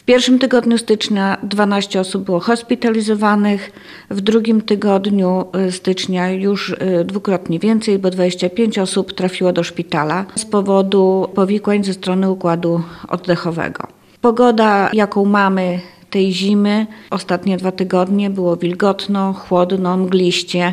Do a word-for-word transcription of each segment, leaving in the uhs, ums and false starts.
pierwszym tygodniu stycznia dwanaście osób było hospitalizowanych, w drugim tygodniu stycznia już dwukrotnie więcej, bo dwadzieścia pięć osób trafiło do szpitala z powodu powikłań ze strony układu oddechowego. Pogoda, jaką mamy tej zimy, ostatnie dwa tygodnie było wilgotno, chłodno, mgliście.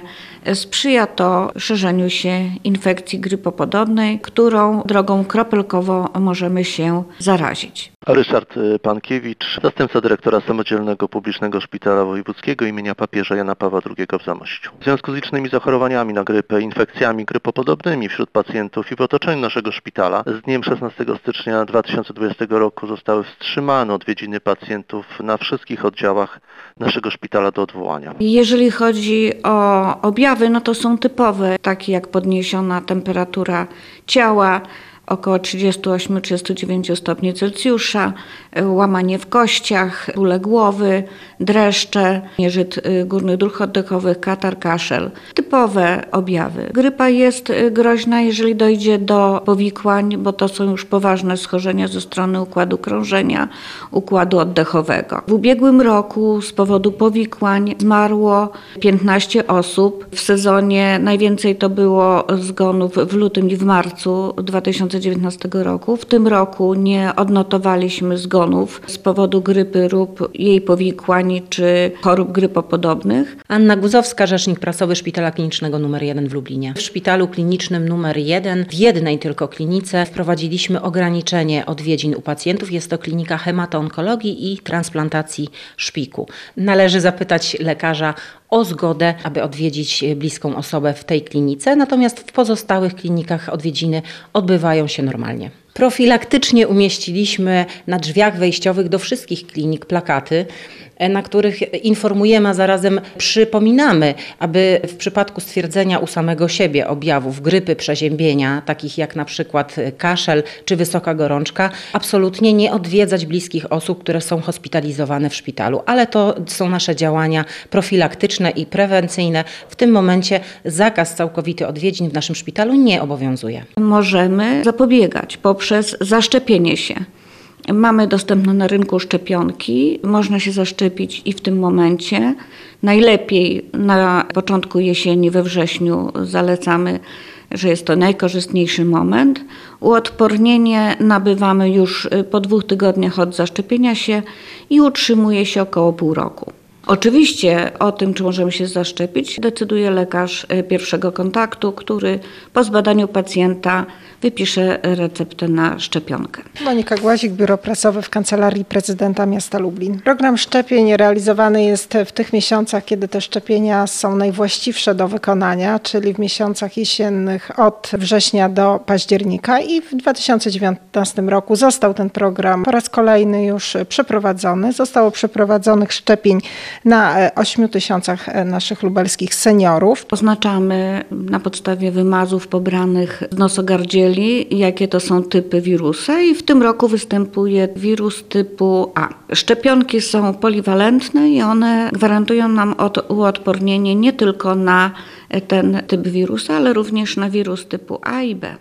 Sprzyja to szerzeniu się infekcji grypopodobnej, którą drogą kropelkowo możemy się zarazić. Ryszard Pankiewicz, zastępca dyrektora Samodzielnego Publicznego Szpitala Wojewódzkiego imienia papieża Jana Pawła drugiego w Zamościu. W związku z licznymi zachorowaniami na grypę, infekcjami grypopodobnymi wśród pacjentów i w otoczeniu naszego szpitala z dniem szesnastego stycznia dwa tysiące dwudziestego roku zostały wstrzymane odwiedziny pacjentów na wszystkich oddziałach naszego szpitala do odwołania. Jeżeli chodzi o objawy, no to są typowe, takie jak podniesiona temperatura ciała, około trzydzieści osiem do trzydziestu dziewięciu stopni Celsjusza, łamanie w kościach, bóle głowy, dreszcze, nieżyt górnych dróg oddechowych, katar, kaszel. Typowe objawy. Grypa jest groźna, jeżeli dojdzie do powikłań, bo to są już poważne schorzenia ze strony układu krążenia, układu oddechowego. W ubiegłym roku z powodu powikłań zmarło piętnaście osób. W sezonie najwięcej to było zgonów w lutym i w marcu dwa tysiące dziewiętnastego roku. W tym roku nie odnotowaliśmy zgonów z powodu grypy lub jej powikłań czy chorób grypopodobnych. Anna Guzowska, rzecznik prasowy Szpitala Klinicznego numer jeden w Lublinie. W Szpitalu Klinicznym numer jeden, w jednej tylko klinice, wprowadziliśmy ograniczenie odwiedzin u pacjentów. Jest to klinika hematoonkologii i transplantacji szpiku. Należy zapytać lekarza o zgodę, aby odwiedzić bliską osobę w tej klinice, natomiast w pozostałych klinikach odwiedziny odbywają się normalnie. Profilaktycznie umieściliśmy na drzwiach wejściowych do wszystkich klinik plakaty, na których informujemy, a zarazem przypominamy, aby w przypadku stwierdzenia u samego siebie objawów grypy, przeziębienia, takich jak na przykład kaszel czy wysoka gorączka, absolutnie nie odwiedzać bliskich osób, które są hospitalizowane w szpitalu. Ale to są nasze działania profilaktyczne i prewencyjne. W tym momencie zakaz całkowity odwiedzin w naszym szpitalu nie obowiązuje. Możemy zapobiegać poprzez zaszczepienie się. Mamy dostępne na rynku szczepionki, można się zaszczepić i w tym momencie. Najlepiej na początku jesieni, we wrześniu zalecamy, że jest to najkorzystniejszy moment. Uodpornienie nabywamy już po dwóch tygodniach od zaszczepienia się i utrzymuje się około pół roku. Oczywiście o tym, czy możemy się zaszczepić, decyduje lekarz pierwszego kontaktu, który po zbadaniu pacjenta wypisze receptę na szczepionkę. Monika Głazik, Biuro Prasowe w Kancelarii Prezydenta Miasta Lublin. Program szczepień realizowany jest w tych miesiącach, kiedy te szczepienia są najwłaściwsze do wykonania, czyli w miesiącach jesiennych od września do października, i w dwa tysiące dziewiętnastym roku został ten program po raz kolejny już przeprowadzony. Zostało przeprowadzonych szczepień na ośmiu tysiącach naszych lubelskich seniorów. Oznaczamy na podstawie wymazów pobranych z nosogardzieli, jakie to są typy wirusa, i w tym roku występuje wirus typu A. Szczepionki są poliwalentne i one gwarantują nam od, uodpornienie nie tylko na ten typ wirusa, ale również na wirus typu A i B.